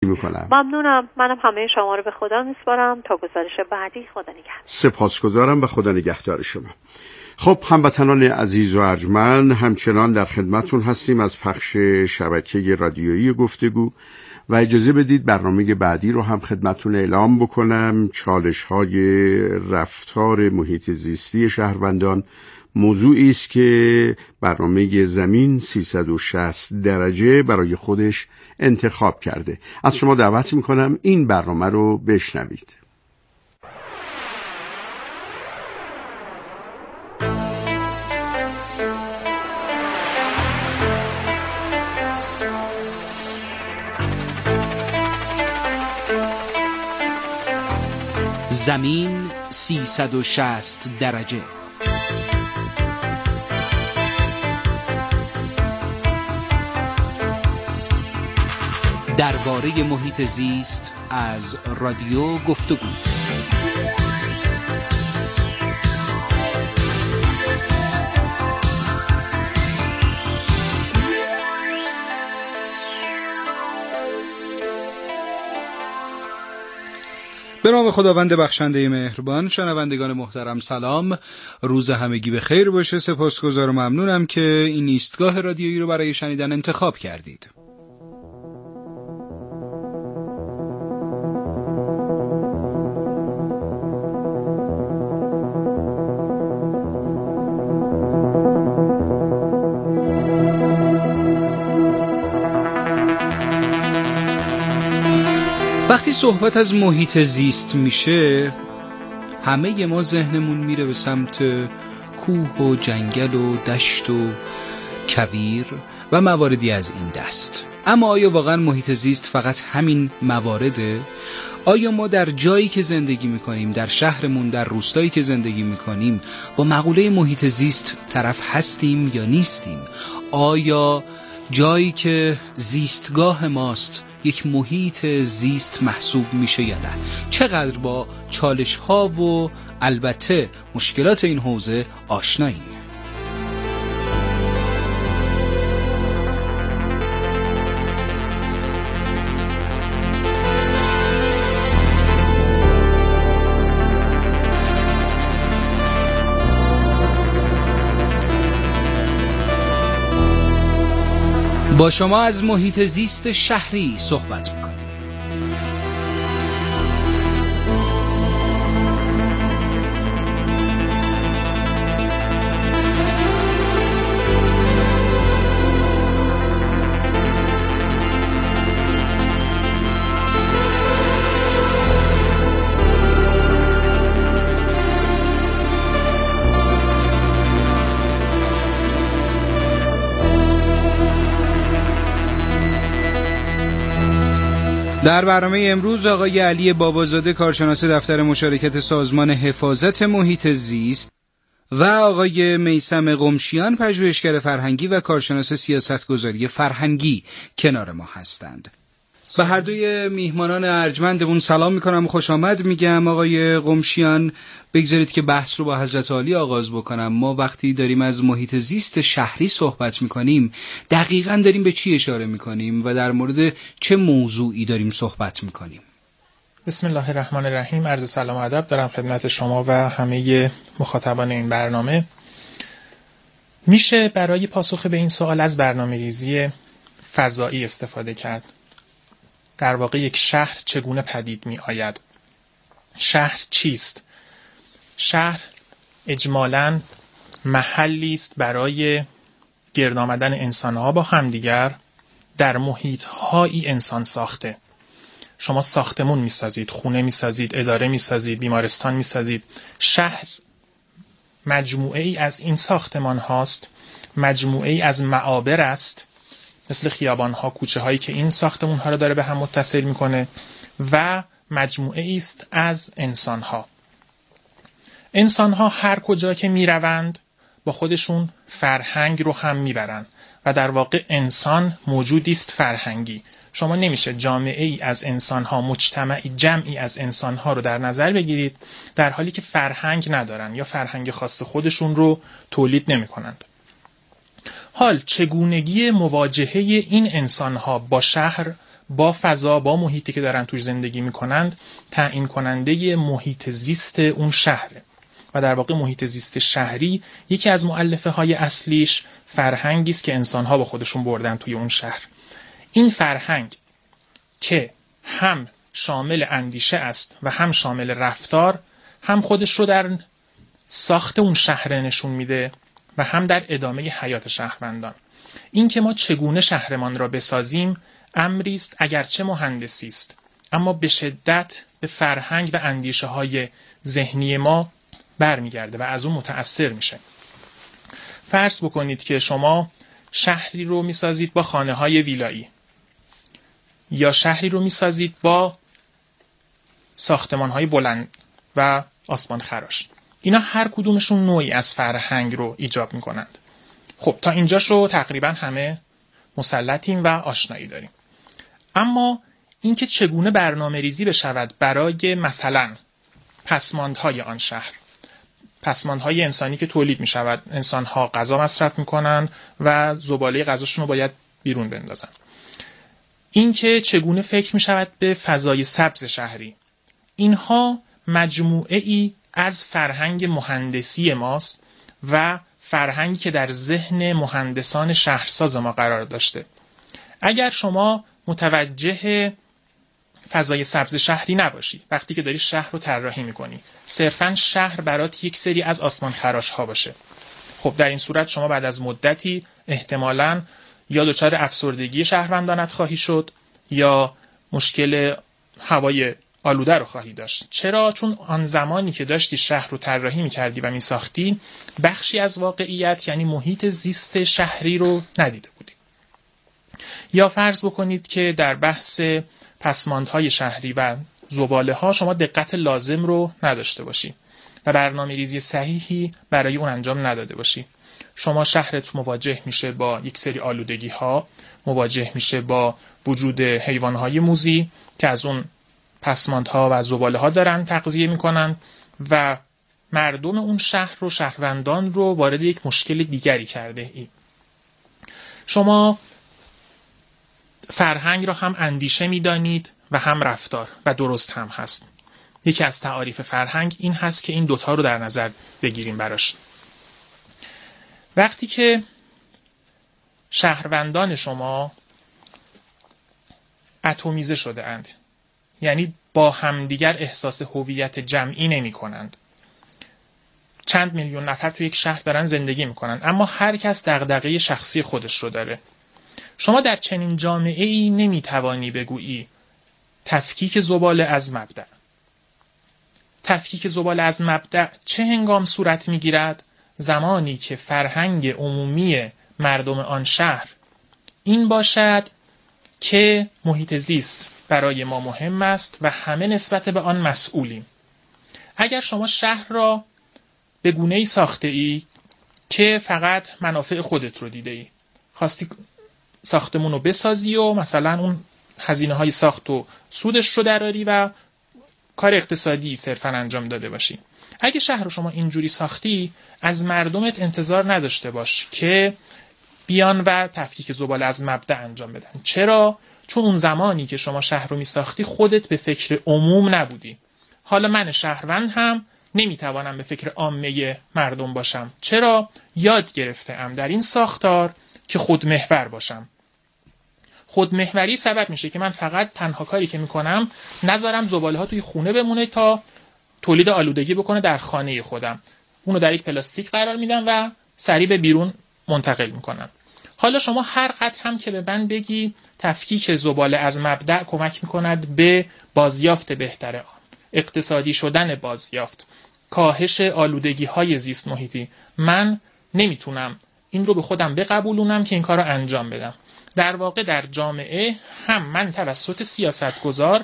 میکنم. ممنونم. منم همه شما رو به خدا میسپارم تا گزارش بعدی. خدا نگهدار. سپاسگزارم و خدا نگهدار شما. خب هموطنان عزیز و ارجمند، همچنان در خدمتون هستیم از پخش شبکه رادیویی گفتگو و اجازه بدید برنامه بعدی رو هم خدمتون اعلام بکنم. چالش‌های رفتار محیط زیستی شهروندان موضوعی است که برنامه زمین 360 درجه برای خودش انتخاب کرده. از شما دعوت میکنم این برنامه رو بشنوید. زمین 360 درجه. درباره محیط زیست از رادیو گفتگو. به نام خداوند بخشنده مهربان. شنوندگان محترم سلام، روز همگی به خیر باشه. سپاسگزار و ممنونم که این ایستگاه رادیویی رو برای شنیدن انتخاب کردید. وقتی صحبت از محیط زیست میشه، همه ما ذهنمون میره به سمت کوه و جنگل و دشت و کویر و مواردی از این دست. اما آیا واقعا محیط زیست فقط همین موارده؟ آیا ما در جایی که زندگی میکنیم، در شهرمون، در روستایی که زندگی میکنیم، با مقوله محیط زیست طرف هستیم یا نیستیم؟ آیا جایی که زیستگاه ماست یک محیط زیست محسوب میشه یا نه؟ چقدر با چالش ها و البته مشکلات این حوزه آشناییم؟ با شما از محیط زیست شهری صحبت میکنیم. در برنامه امروز آقای علی بابازاده، کارشناس دفتر مشارکت سازمان حفاظت محیط زیست، و آقای میثم قمشیان، پژوهشگر فرهنگی و کارشناس سیاستگذاری فرهنگی کنار ما هستند. به هر دوی میهمانان ارجمندمون سلام میکنم و خوش آمد میگم. آقای قمشیان، بگذارید که بحث رو با حضرت عالی آغاز بکنم. ما وقتی داریم از محیط زیست شهری صحبت میکنیم، دقیقاً داریم به چی اشاره میکنیم و در مورد چه موضوعی داریم صحبت میکنیم؟ بسم الله الرحمن الرحیم. عرض سلام و ادب دارم خدمت شما و همه مخاطبان این برنامه. میشه برای پاسخ به این سوال از برنامه‌ریزی فضایی استفاده کرد. در واقع یک شهر چگونه پدید می آید؟ شهر چیست؟ شهر اجمالاً محلی است برای گرد آمدن انسان‌ها با همدیگر در محیط‌هایی انسان ساخته. شما ساختمون می‌سازید، خونه می‌سازید، اداره می‌سازید، بیمارستان می‌سازید. شهر مجموعه‌ای از این ساختمان هاست، مجموعه‌ای از معابر است، مثل خیابان‌ها، کوچه‌هایی که این ساختمان‌ها رو داره به هم متصل می‌کنه، و مجموعه‌ای است از انسان‌ها. انسان‌ها هر کجا که می‌روند با خودشون فرهنگ رو هم می‌برن و در واقع انسان موجودی است فرهنگی. شما نمیشه جامعه‌ای از انسان‌ها، مجتمعی، جمعی از انسان‌ها رو در نظر بگیرید در حالی که فرهنگ ندارن یا فرهنگ خاص خودشون رو تولید نمی‌کنند. حال چگونگی مواجهه این انسان‌ها با شهر با فضا، با محیطی که دارن توش زندگی میکنند تعیین کننده محیط زیست اون شهره. و در واقع محیط زیست شهری یکی از مؤلفه های اصلیش فرهنگی است که انسان‌ها با خودشون بردن توی اون شهر. این فرهنگ که هم شامل اندیشه است و هم شامل رفتار، هم خودش رو در ساخت اون شهر نشون میده و هم در ادامه حیات شهروندان. این که ما چگونه شهرمان را بسازیم امری است اگرچه مهندسی است، اما به شدت به فرهنگ و اندیشه های ذهنی ما برمیگرده و از اون متأثر میشه. فرض بکنید که شما شهری رو میسازید با خانه های ویلایی، یا شهری رو میسازید با ساختمان های بلند و آسمان خراش. اینا هر کدومشون نوعی از فرهنگ رو ایجاب میکنند. خب تا اینجاش رو تقریبا همه مسلطیم و آشنایی داریم. اما اینکه چگونه برنامه ریزی بشود برای مثلا پسماندهای آن شهر، پسماندهای انسانی که تولید میشود، انسانها غذا مصرف میکنن و زباله غذاشون رو باید بیرون بندازن. اینکه چگونه فکر میشود به فضای سبز شهری، اینها مجموعه ای از فرهنگ مهندسی ماست و فرهنگی که در ذهن مهندسان شهرساز ما قرار داشته. اگر شما متوجه فضای سبز شهری نباشی، وقتی که داری شهر رو طراحی میکنی صرفاً شهر برات یک سری از آسمان خراش ها باشه، خب در این صورت شما بعد از مدتی احتمالاً یا دچار افسردگی شهروندانت خواهی شد یا مشکل هوای آلوده رو خواهی داشت. چرا؟ چون آن زمانی که داشتی شهر رو طراحی میکردی و میساختی بخشی از واقعیت یعنی محیط زیست شهری رو ندیده بودی. یا فرض بکنید که در بحث پسماندهای شهری و زباله ها شما دقت لازم رو نداشته باشی و برنامه ریزی صحیحی برای اون انجام نداده باشی. شما شهرت مواجه میشه با یک سری آلودگی ها، مواجه میشه با وجود حیوان های موذی که از اون پسماندها و زباله ها دارن تغذیه میکنن و مردم اون شهر رو، شهروندان رو وارد یک مشکل دیگری کرده ای. شما فرهنگ را هم اندیشه میدانید و هم رفتار و درست هم هست. یکی از تعاریف فرهنگ این هست که این دوتا رو در نظر بگیریم براش. وقتی که شهروندان شما اتمیزه شده اند، یعنی با همدیگر احساس هویت جمعی نمی کنند، چند میلیون نفر تو یک شهر دارن زندگی می کنند اما هر کس دغدغه شخصی خودش رو داره، شما در چنین جامعه ای نمی توانی بگویی تفکیک زباله از مبدأ. تفکیک زباله از مبدأ چه هنگام صورت می گیرد؟ زمانی که فرهنگ عمومی مردم آن شهر این باشد که محیط زیست برای ما مهم است و همه نسبت به آن مسئولیم. اگر شما شهر را به گونه‌ای ساخته ای که فقط منافع خودت رو دیده ای، خواستی ساختمون رو بسازی و مثلا اون هزینه های ساخت و سودش رو دراری و کار اقتصادی صرفا انجام داده باشی، اگه شهر رو شما اینجوری ساختی از مردمت انتظار نداشته باش که بیان و تفکیک زباله از مبدأ انجام بدن. چرا؟ چون اون زمانی که شما شهر رو می ساختی خودت به فکر عموم نبودی. حالا من شهروند هم نمیتوانم به فکر عامه مردم باشم. چرا؟ یاد گرفته‌ام در این ساختار که خودمحور باشم. خودمحوری سبب میشه که من فقط تنها کاری که میکنم نذارم زباله ها توی خونه بمونه تا تولید آلودگی بکنه در خانه خودم، اونو در یک پلاستیک قرار میدم و سریع به بیرون منتقل میکنم. حالا شما هر قدر هم که به من بگی تفکیک زباله از مبدأ کمک میکند به بازیافت بهتر آن، اقتصادی شدن بازیافت، کاهش آلودگی های زیست محیطی، من نمیتونم این رو به خودم بقبولونم که این کار رو انجام بدم. در واقع در جامعه هم من توسط سیاستگزار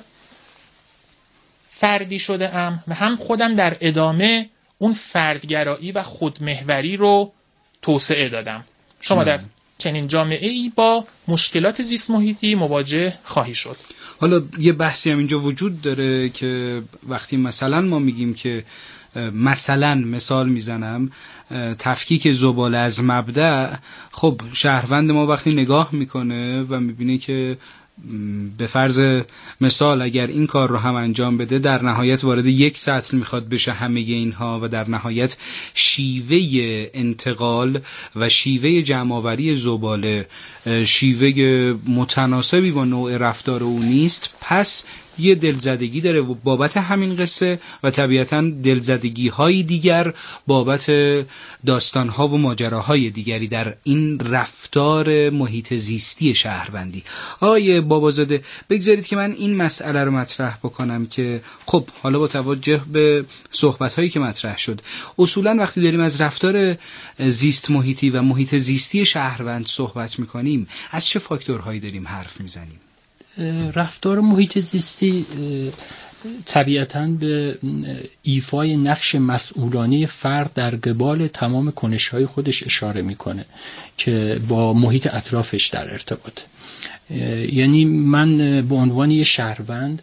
فردی شده ام و هم خودم در ادامه اون فردگرایی و خودمحوری رو توسعه دادم. شما در چنین جامعه ای با مشکلات زیست محیطی مواجه خواهی شد. حالا یه بحثی هم اینجا وجود داره که وقتی مثلا ما میگیم که مثال میزنم تفکیک زباله از مبدأ، خب شهروند ما وقتی نگاه میکنه و میبینه که به فرض مثال اگر این کار رو هم انجام بده، در نهایت وارد یک سطل میخواد بشه همه اینها و در نهایت شیوه انتقال و شیوه جمع‌آوری زباله شیوه متناسبی با نوع رفتار او نیست، پس یه دلزدگی داره بابت همین قصه و طبیعتاً دلزدگی های دیگر بابت داستان ها و ماجراهای دیگری در این رفتار محیط زیستی شهروندی. آقای بابازاده، بگذارید که من این مسئله رو مطرح بکنم که خب حالا با توجه به صحبت هایی که مطرح شد، اصولاً وقتی داریم از رفتار زیست محیطی و محیط زیستی شهروند صحبت میکنیم، از چه فاکتورهایی داریم حرف میزنیم؟ رفتار محیط زیستی طبیعتاً به ایفای نقش مسئولانه فرد در قبال تمام کنش‌های خودش اشاره میکنه که با محیط اطرافش در ارتباط. یعنی من به عنوان یه شهروند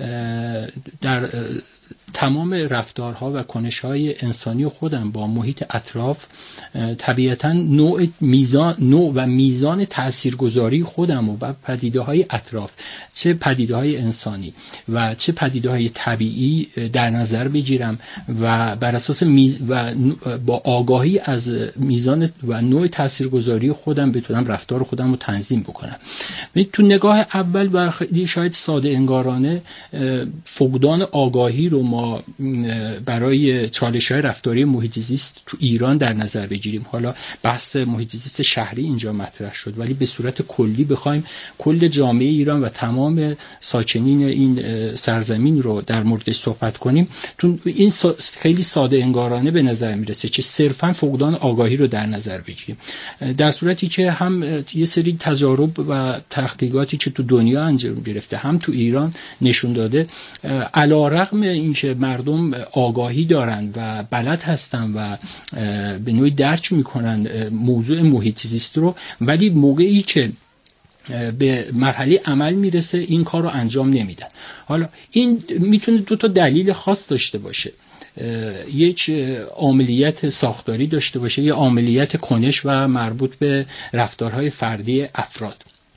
در تمام رفتارها و کنش‌های انسانی خودم با محیط اطراف طبیعتاً نوع و میزان تاثیرگذاری خودم و پدیده‌های اطراف، چه پدیده‌های انسانی و چه پدیده‌های طبیعی در نظر بگیرم و بر اساس و با آگاهی از میزان و نوع تاثیرگذاری خودم بتونم رفتار خودم رو تنظیم بکنم. تو نگاه اول و خیلی شاید ساده انگارانه فقدان آگاهی رو ما برای چالش‌های رفتاری محیط زیست تو ایران در نظر بگیریم. حالا بحث محیط زیست شهری اینجا مطرح شد، ولی به صورت کلی بخوایم کل جامعه ایران و تمام ساکنین این سرزمین رو در موردش صحبت کنیم، این خیلی ساده انگارانه به نظر میرسه که صرفاً فقدان آگاهی رو در نظر بگیریم، در صورتی که هم یه سری تجارب و تحقیقاتی که تو دنیا انجام گرفته هم تو ایران نشون داده علی‌رغم اینکه مردم آگاهی دارن و بلد هستن و به نوعی درک میکنن موضوع محیط زیست رو، ولی موقعی که به مرحله عمل میرسه این کار رو انجام نمیدن. حالا این میتونه دو تا دلیل خاص داشته باشه، یک عاملیت ساختاری داشته باشه، یا عاملیت کنش و مربوط به رفتارهای فردی افراد،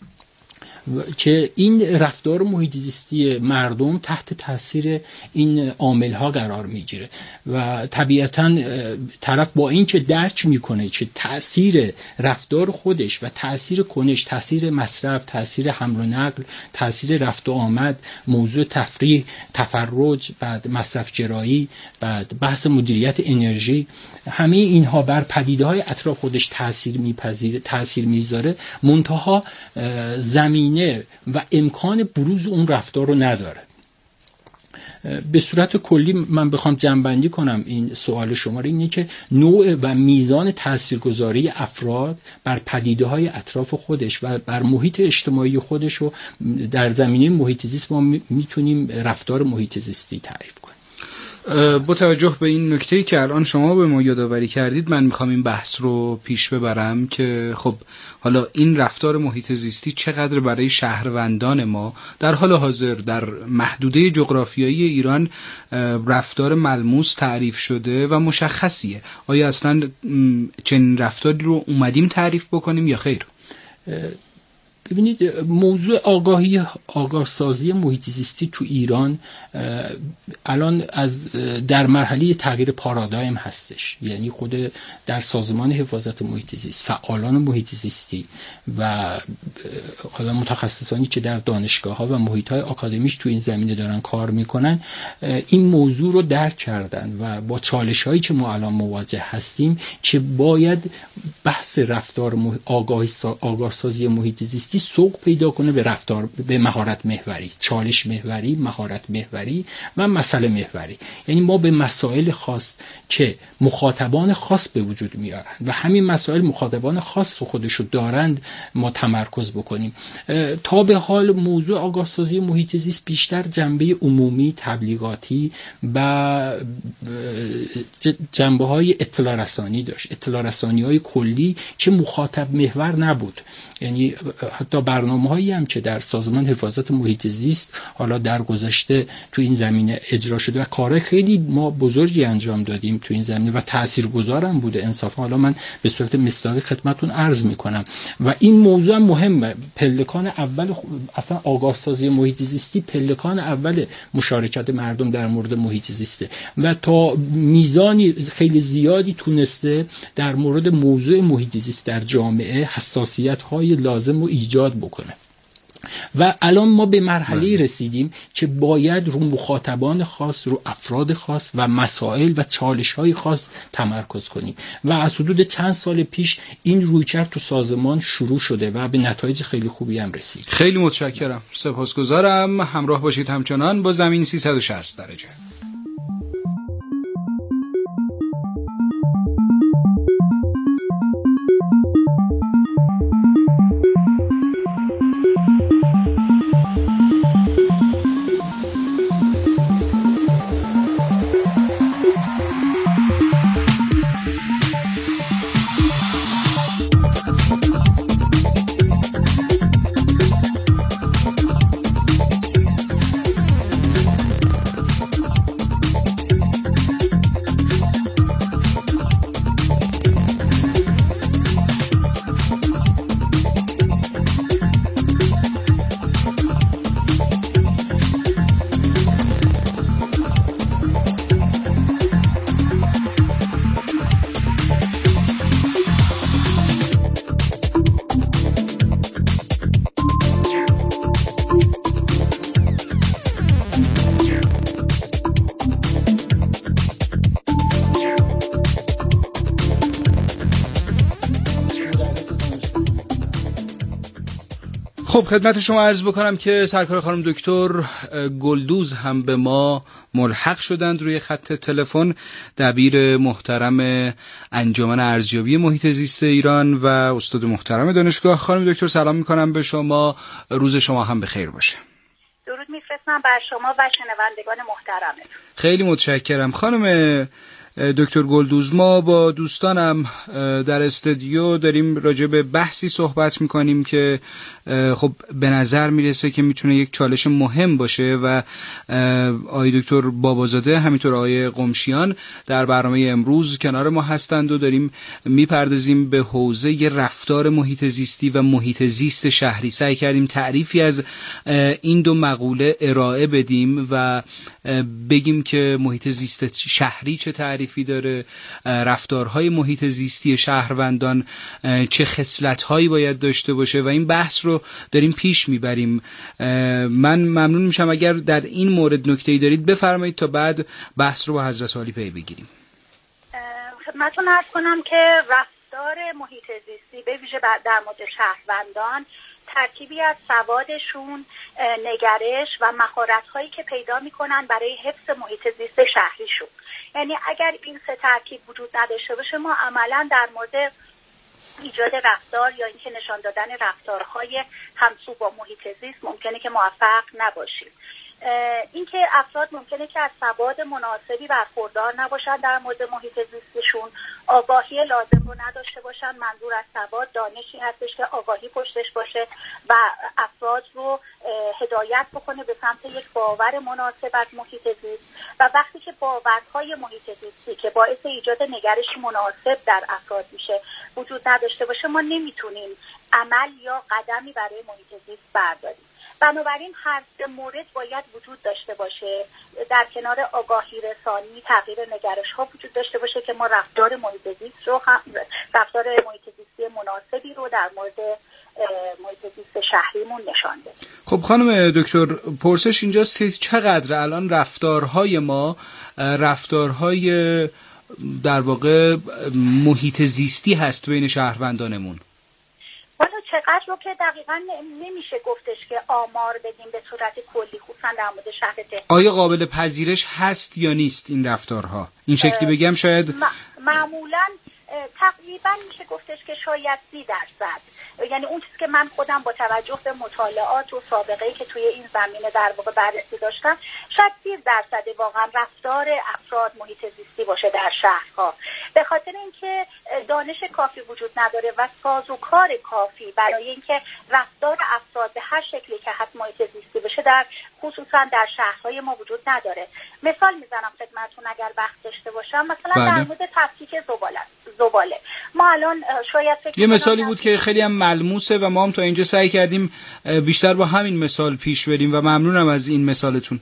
که این رفتار محیط زیستی مردم تحت تاثیر این عامل‌ها قرار میگیره و طبیعتاً طرف با این که درک میکنه که تاثیر رفتار خودش و تاثیر کنش، تاثیر مصرف، تاثیر حمل و نقل، تاثیر رفت و آمد، موضوع تفریح، تفرج، بعد مصرف گرایی، بعد بحث مدیریت انرژی، همه اینها بر پدیده‌های اطراف خودش تاثیر میذاره، منتها زمینه و امکان بروز اون رفتار رو نداره. به صورت کلی من بخوام جمع‌بندی کنم این سوال شما رو، اینه که نوع و میزان تاثیرگذاری افراد بر پدیده‌های اطراف خودش و بر محیط اجتماعی خودش رو در زمینه محیط زیست ما میتونیم رفتار محیط زیستی تعریف کنیم. با توجه به این نکته‌ای که الان شما به ما یادآوری کردید، من میخوام این بحث رو پیش ببرم که خب حالا این رفتار محیط زیستی چقدر برای شهروندان ما در حال حاضر در محدوده جغرافیایی ایران رفتار ملموس تعریف شده و مشخصیه. آیا اصلا چنین رفتاری رو اومدیم تعریف بکنیم یا خیر؟ ببینید، موضوع آگاه سازی محیط زیستی تو ایران الان در مرحله تغییر پارادایم هستش. یعنی خود در سازمان حفاظت محیط زیست فعالان محیط زیستی و حالا متخصصانی که در دانشگاه‌ها و محیط‌های آکادمیک تو این زمینه دارن کار میکنن این موضوع رو درک کردن و با چالش‌هایی که ما الان مواجه هستیم که باید بحث رفتار آگاه سازی محیط زیستی سوق پیدا کنه به رفتار، به مهارت محوری، چالش محوری، مهارت محوری و مسئله محوری. یعنی ما به مسائل خاص که مخاطبان خاص به وجود میارن و همین مسائل مخاطبان خاص خودشو دارند ما تمرکز بکنیم. تا به حال موضوع آگاه سازی محیط زیست بیشتر جنبه عمومی، تبلیغاتی و جنبه‌های اطلاع رسانی داشت، اطلاع رسانی‌های کلی که مخاطب محور نبود. یعنی حتی برنامه‌هایی هم که در سازمان حفاظت محیط زیست حالا در گذشته تو این زمینه اجرا شده و کارهای خیلی ما بزرگی انجام دادیم تو این زمینه و تاثیرگذارم بوده انصافا. حالا من به صورت مستقل خدمتتون عرض میکنم و این موضوع مهمه. پلکان اول اصلا آگاه سازی محیط زیستی پلکان اول مشارکت مردم در مورد محیط زیسته و تا میزانی خیلی زیادی تونسته در مورد موضوع محیط زیست در جامعه حساسیت‌های لازم رو ایجاد بکنه. و الان ما به مرحله رسیدیم که باید رو مخاطبان خاص، رو افراد خاص و مسائل و چالش‌های خاص تمرکز کنیم و از حدود چند سال پیش این رویکرد تو سازمان شروع شده و به نتایج خیلی خوبی هم رسید. خیلی متشکرم، سپاسگزارم. همراه باشید همچنان با زمین 360 درجه. خب خدمت شما عرض بکنم که سرکار خانم دکتر گلدوز هم به ما ملحق شدند روی خط تلفن، دبیر محترم انجمن ارزیابی محیط زیست ایران و استاد محترم دانشگاه. خانم دکتر سلام میکنم به شما، روز شما هم بخیر باشه. درود میفرستم بر شما و شنوندگان محترمه. خیلی متشکرم خانم دکتر گلدوز. ما با دوستانم در استودیو داریم راجع به بحثی صحبت میکنیم که خب به نظر میرسه که میتونه یک چالش مهم باشه و آقای دکتر بابازاده همینطور آقای قمشیان در برنامه امروز کنار ما هستند و داریم میپردازیم به حوزه رفتار محیط زیستی و محیط زیست شهری. سعی کردیم تعریفی از این دو مقوله ارائه بدیم و بگیم که محیط زیست شهری چه تعریفی داره، رفتارهای محیط زیستی شهروندان چه خصلت‌هایی باید داشته باشه و این بحث رو داریم پیش میبریم. من ممنون میشم اگر در این مورد نکته‌ای دارید بفرمایید تا بعد بحث رو با حضرت عالی پی بگیریم. خدمتتون عرض کنم که رفتار محیط زیستی به ویژه در مورد شهروندان ترکیبی از سوادشون، نگرش و مهارت‌هایی که پیدا می‌کنن برای حفظ محیط زیست شهریشون. یعنی اگر این سه ترکیب وجود نداشته باشه ما عملاً در مورد ایجاد رفتار یا اینکه نشان دادن رفتارهای همسو با محیط زیست ممکنه که موفق نباشیم. اینکه افراد ممکنه که از سواد مناسبی برخوردار نباشن در مورد محیط زیستشون، آگاهی لازم رو نداشته باشن. منظور از سواد دانشی هستش که آگاهی پشتش باشه و افراد رو هدایت بکنه به سمت یک باور مناسب از محیط زیست. و وقتی که باورهای محیط زیستی که باعث ایجاد نگرش مناسب در افراد میشه وجود نداشته باشه ما نمیتونیم عمل یا قدمی برای محیط زیست برداریم. بنابراین هر سه مورد باید وجود داشته باشه. در کنار آگاهی رسانی، تغییر نگرش ها وجود داشته باشه که ما رفتار محیط زیست رو رفتار محیط زیستی مناسبی رو در مورد محیط زیست شهریمون نشان بدیم. خب خانم دکتر پرسش اینجاست که چقدر الان رفتارهای ما رفتارهای در واقع محیط زیستی هست بین شهروندانمون؟ والا چقدر رو که دقیقاً نمیشه گفتش که آمار بدیم به صورت کلی، خصوصا در مورد شهر تهران. آیا قابل پذیرش هست یا نیست این رفتارها؟ این شکلی بگم شاید معمولاً تقریباً میشه گفتش که شاید 30%. یعنی اون چیزی که من خودم با توجه به مطالعات و سابقه‌ای که توی این زمینه در واقع بررسی داشتم، شاید 30% واقعا رفتار افراد محیط زیستی باشه در شهرها، به خاطر اینکه دانش کافی وجود نداره و سازوکار کافی برای اینکه رفتار افراد به هر شکلی که هست محیط زیستی بشه در خصوصا در شهرهای ما وجود نداره. مثال میزنم خدمتتون اگر وقت داشته باشم، مثلا در مورد تفکیک زباله ما الان شاید یه مثالی بود که خیلی هم ملموسه و ما هم تا اینجا سعی کردیم بیشتر با همین مثال پیش بریم و ممنونم از این مثالتون.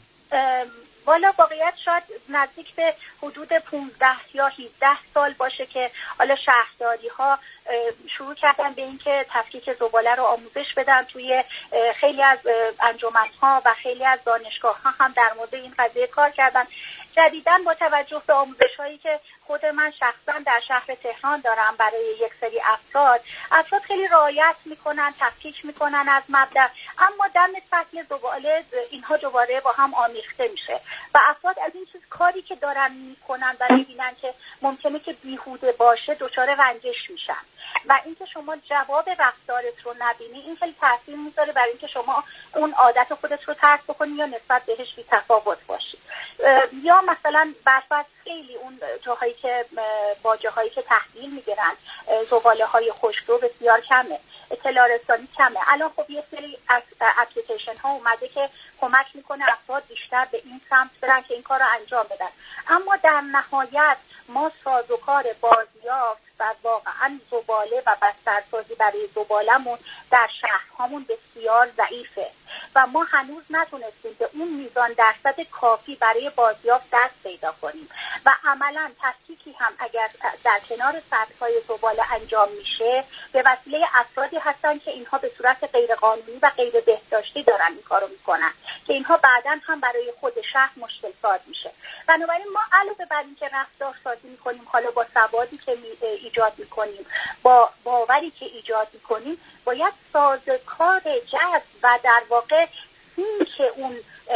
والا واقعیت شاید نزدیک به حدود 15 یا 17 سال باشه که حالا شهرداری ها شروع کردن به اینکه تفکیک زباله رو آموزش بدن. توی خیلی از انجمن‌ها و خیلی از دانشگاه‌ها هم در مورد این قضیه کار کردن. جدیداً با توجه به آموزش‌هایی که خود من شخصا در شهر تهران دارم برای یک سری افراد خیلی رعایت میکنن، تفکیک میکنن از مبدأ، اما دم سطح زباله اینها دوباره با هم آمیخته میشه و افراد از این چیز کاری که دارن میکنن و میبینن که ممکنه که بیهوده باشه دچار رنجش میشن و اینکه شما جواب رفتارت رو نبینی این خیلی تاثیر میذاره برای اینکه شما اون عادت خودت رو ترک بکنی یا نسبت بهش بی‌تفاوت باشی. یا مثلا برفرض خیلی اون جاهایی که باجه‌هایی که تحویل میگیرن زباله‌های خشک‌رو بسیار کمه، اطلاع رسانی کمه. الان خب یه سری از اپلیکیشن ها اومده که کمک میکنه افراد بیشتر به این سمت برن که این کار رو انجام بدن، اما در نهایت ما سازوکار بازیافت و واقعا زباله و بسترسازی برای زبالمون در شهرهامون بسیار ضعیفه و ما هنوز نتونستیم به اون میزان درصد کافی برای بازیافت دست پیدا کنیم و عملا تفکیکی هم اگر در کنار سطح‌های زباله انجام میشه به وسیله افرادی هستن که اینها به صورت غیرقانونی و غیر بهداشتی دارن این کارو میکنن که اینها بعداً هم برای خود شهر مشکل ساز میشه. بنابراین ما علاوه بر اینکه رفتار سازی میکنیم، حالا با سوادی که ایجاد میکنیم، با باوری که ایجاد میکنیم، باید سازوکار جذب و در واقع که اون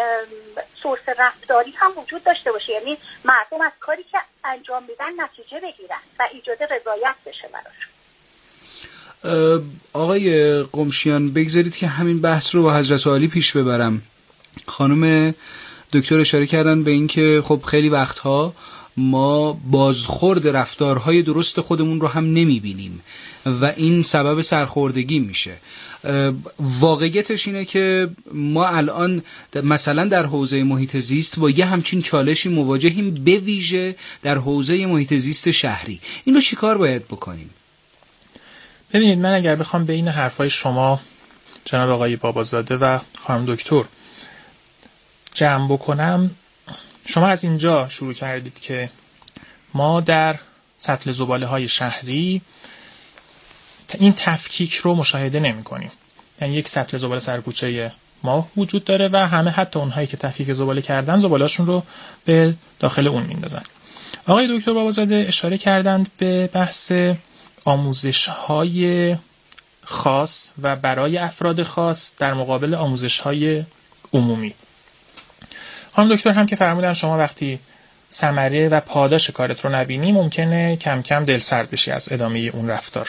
سورس رفتاری هم وجود داشته باشه، یعنی مردم از کاری که انجام میدن نتیجه بگیرن و ایجاد رضایت بشه براشون. آقای قمشیان بگذارید که همین بحث رو با حضرت عالی پیش ببرم. خانم دکتر اشاره کردن به این که خب خیلی وقتها ما بازخورد رفتارهای درست خودمون رو هم نمیبینیم و این سبب سرخوردگی میشه. واقعیتش اینه که ما الان مثلا در حوزه محیط زیست با یه همچین چالشی مواجهیم، به ویژه در حوزه محیط زیست شهری. اینو چیکار باید بکنیم؟ ببینید، من اگر بخوام بین حرفای شما جناب آقای بابازاده و خانم دکتر جمع بکنم، شما از اینجا شروع کردید که ما در سطل زباله های شهری این تفکیک رو مشاهده نمی کنیم. یعنی یک سطل زباله سرکوچه ما وجود داره و همه حتی اونهایی که تفکیک زباله کردن زباله‌شون رو به داخل اون میندازن. آقای دکتر بابازاده اشاره کردند به بحث آموزش‌های خاص و برای افراد خاص در مقابل آموزش‌های عمومی. خانم دکتر هم که فرمودن شما وقتی ثمره و پاداش کارت رو نبینی ممکنه کم کم دلسرد بشی از ادامه اون رفتار.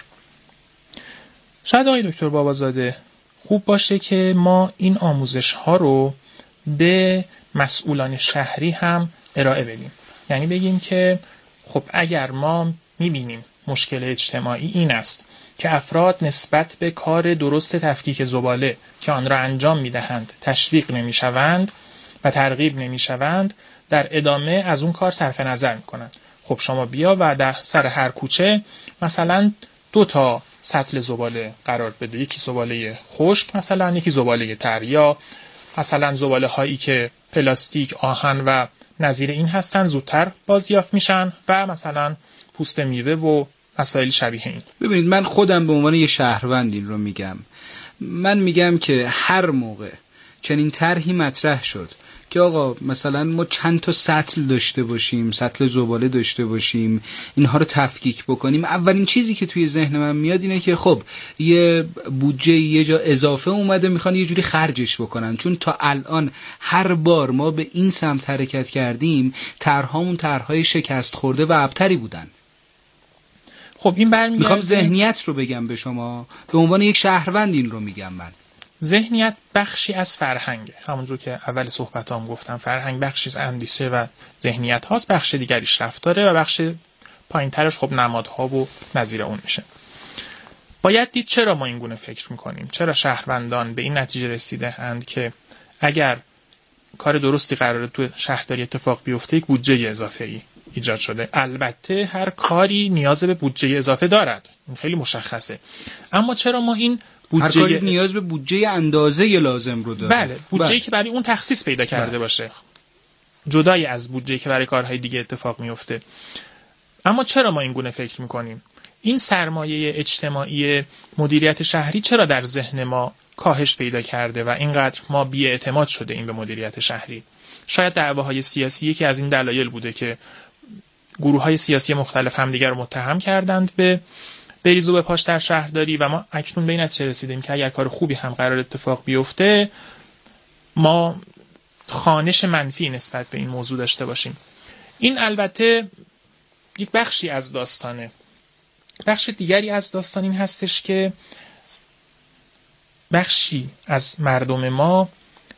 شاید آقای دکتر بابازاده خوب باشه که ما این آموزش‌ها رو به مسئولان شهری هم ارائه بدیم. یعنی بگیم که خب اگر ما می‌بینیم مشکل اجتماعی این است که افراد نسبت به کار درست تفکیک زباله که آن را انجام می‌دهند تشویق نمی‌شوند و ترغیب نمی‌شوند، در ادامه از اون کار صرف نظر می‌کنند. خب شما بیا و در سر هر کوچه مثلا 2 سطل زباله قرار بده، یکی زباله خشک مثلا، یکی زباله تر، یا مثلا زباله هایی که پلاستیک، آهن و نظیر این هستن زودتر بازیافت میشن و مثلا پوست میوه و مسائل شبیه این. ببینید، من خودم به عنوان یه شهروند این رو میگم. من میگم که هر موقع چنین طرحی مطرح شد که آقا مثلا ما چند تا سطل داشته باشیم، سطل زباله داشته باشیم، اینها رو تفکیک بکنیم، اولین چیزی که توی ذهن من میاد اینه که خب یه بودجه یه جا اضافه اومده، میخوان یه جوری خرجش بکنن، چون تا الان هر بار ما به این سمت حرکت کردیم طرحامون طرحهای شکست خورده و ابتری بودن. خب این برمیگرده، میخوام ذهنیت رو بگم به شما، به عنوان یک شهروند این رو میگم من. ذهنیت بخشی از فرهنگه، همونجور که اول صحبتام گفتم، فرهنگ بخشی از اندیشه و ذهنیت هاست، بخش دیگریش رفتاره و بخش پایین‌ترش خب نمادها و نظیر اون میشه. باید دید چرا ما این گونه فکر میکنیم، چرا شهروندان به این نتیجه رسیده اند که اگر کار درستی قراره تو شهرداری اتفاق بیفته یک بودجه اضافه‌ای ایجاد شده. البته هر کاری نیاز به بودجه اضافه دارد، این خیلی مشخصه، اما چرا ما این بودجه، هر کاری نیاز به بودجه اندازه لازم رو داره. بله، بودجه‌ای که برای اون تخصیص پیدا کرده باشه، جدای از بودجه‌ای که برای کارهای دیگه اتفاق میفته. اما چرا ما این گونه فکر میکنیم؟ این سرمایه اجتماعی مدیریت شهری چرا در ذهن ما کاهش پیدا کرده و اینقدر ما بی‌اعتماد شده این به مدیریت شهری؟ شاید دعواهای سیاسی که از این دلایل بوده که گروه‌های سیاسی مختلف همدیگر رو متهم کردند به بریز و به پاش در شهرداری و ما اکنون به این نتیجه رسیدیم که اگر کار خوبی هم قرار اتفاق بیفته ما خوانش منفی نسبت به این موضوع داشته باشیم. این البته یک بخشی از داستانه. بخش دیگری از داستان این هستش که بخشی از مردم ما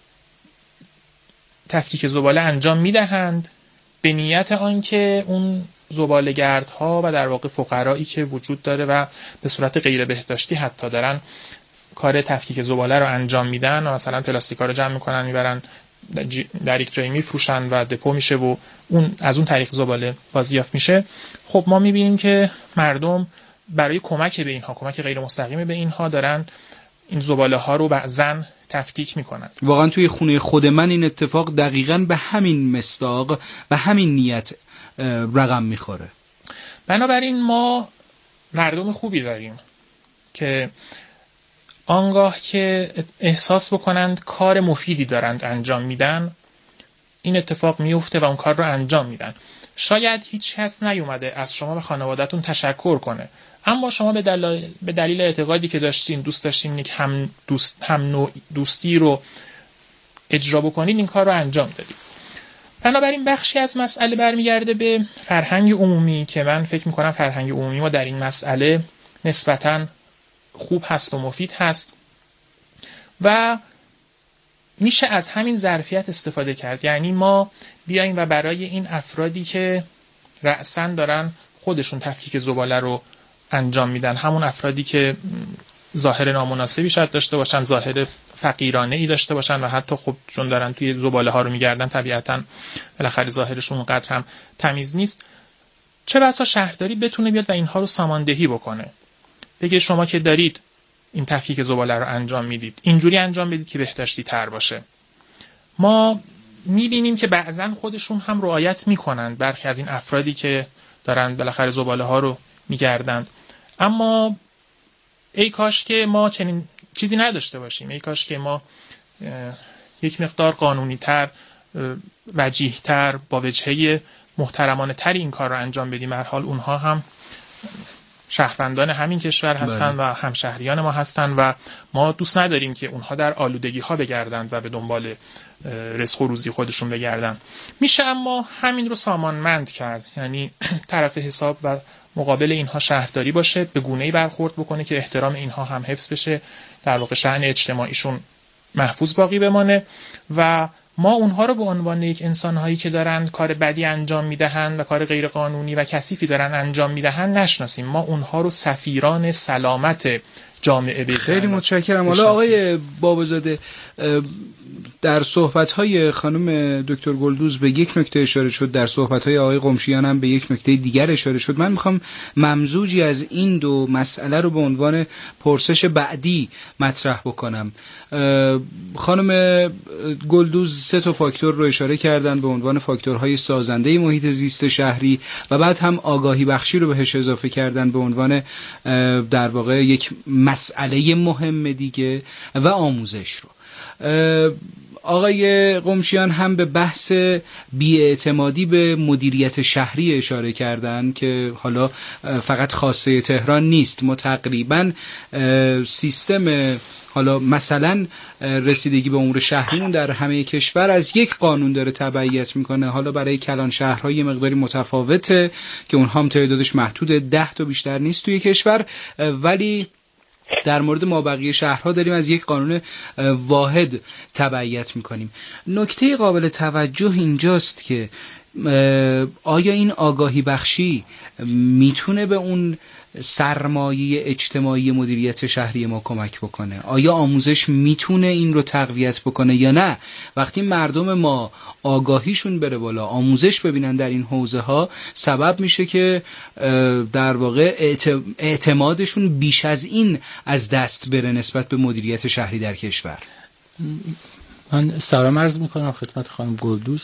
تفکیک زباله انجام میدهند به نیت آنکه اون زباله‌گردها و در واقع فقرایی که وجود داره و به صورت غیر بهداشتی حتی دارن کار تفکیک زباله رو انجام میدن و مثلا پلاستیکا رو جمع میکنن میبرن در یک جایی میفروشن و دپو میشه و اون از اون طریق زباله بازیافت میشه. خب ما میبینیم که مردم برای کمک به اینها، کمک غیر مستقیم به اینها، دارن این زباله ها رو بعضن تفکیک میکنن. واقعا توی خونه خود من این اتفاق دقیقاً به همین مصداق و همین نیت رقم میخوره. بنابراین ما مردم خوبی داریم که آنگاه که احساس بکنند کار مفیدی دارند انجام میدن، این اتفاق میفته و اون کار رو انجام میدن. شاید هیچ کس نیومده از شما و خانواده‌تون تشکر کنه، اما شما به دلیل اعتقادی که داشتین، دوست داشتین یک هم نوع دوستی رو اجرا بکنید، این کار رو انجام دادید. بنابراین بخشی از مسئله برمیگرده به فرهنگ عمومی که من فکر میکنم فرهنگ عمومی ما در این مسئله نسبتاً خوب هست و مفید هست و میشه از همین ظرفیت استفاده کرد. یعنی ما بیاییم و برای این افرادی که رأساً دارن خودشون تفکیک زباله رو انجام میدن، همون افرادی که ظاهر نامناسبی شاید داشته باشن، ظاهر فقیرانه ای داشته باشن و حتی خب چون دارن توی زباله ها رو میگردن طبیعتاً بالاخره ظاهرشون اونقدر هم تمیز نیست، چه بسا شهرداری بتونه بیاد و اینها رو ساماندهی بکنه، بگه شما که دارید این تفکیک زباله رو انجام میدید، اینجوری انجام بدید که بهداشتی تر باشه. ما میبینیم که بعضن خودشون هم رعایت میکنند، برخی از این افرادی که دارن بالاخره زباله ها رو میگردند، اما ای کاش که ما چنین چیزی نداشته باشیم، ای کاش که ما یک مقدار قانونی تر، وجیه تر، با وجهه محترمانه تر این کار رو انجام بدیم. هر حال اونها هم شهروندان همین کشور هستند و همشهریان ما هستند و ما دوست نداریم که اونها در آلودگی ها بگردند و به دنبال رزق و روزی خودشون بگردند. میشه اما همین رو سامانمند کرد، یعنی طرف حساب و مقابل اینها شهرداری باشه، به گونه‌ای برخورد بکنه که احترام اینها هم حفظ بشه، در واقع شأن اجتماعیشون محفوظ باقی بمانه و ما اونها رو به عنوان یک انسان‌هایی که دارن کار بدی انجام میدهند و کار غیر قانونی و کثیفی دارن انجام میدهند نشناسیم. ما اونها رو سفیران سلامت جامعه بگیریم. خیلی متشکرم. حالا آقای بابازاده، در صحبت‌های خانم دکتر گلدوز به یک نکته اشاره شد، در صحبت‌های آقای قمشیان هم به یک نکته دیگر اشاره شد. من میخوام ممزوجی از این دو مسئله رو به عنوان پرسش بعدی مطرح بکنم. خانم گلدوز 3 تا فاکتور رو اشاره کردن به عنوان فاکتورهای سازنده محیط زیست شهری و بعد هم آگاهی بخشی رو بهش اضافه کردن به عنوان در واقع یک مسئله مهم دیگه و آموزش رو. آقای قمشیان هم به بحث بی‌اعتمادی به مدیریت شهری اشاره کردن که حالا فقط خاصه تهران نیست. ما تقریبا سیستم حالا مثلا رسیدگی به امور شهریمون در همه کشور از یک قانون داره تبعیت میکنه. حالا برای کلان شهرها یه مقداری متفاوته که اونها هم تعدادش محدود 10 تا بیشتر نیست توی کشور، ولی در مورد ما بقیه شهرها داریم از یک قانون واحد تبعیت میکنیم. نکته قابل توجه اینجاست که آیا این آگاهی بخشی میتونه به اون سرمایه اجتماعی مدیریت شهری ما کمک بکنه؟ آیا آموزش میتونه این رو تقویت بکنه یا نه؟ وقتی مردم ما آگاهیشون بره بالا، آموزش ببینن در این حوزه ها، سبب میشه که در واقع اعتمادشون بیش از این از دست بره نسبت به مدیریت شهری در کشور. من سلام عرض میکنم خدمت خانم گلدوز.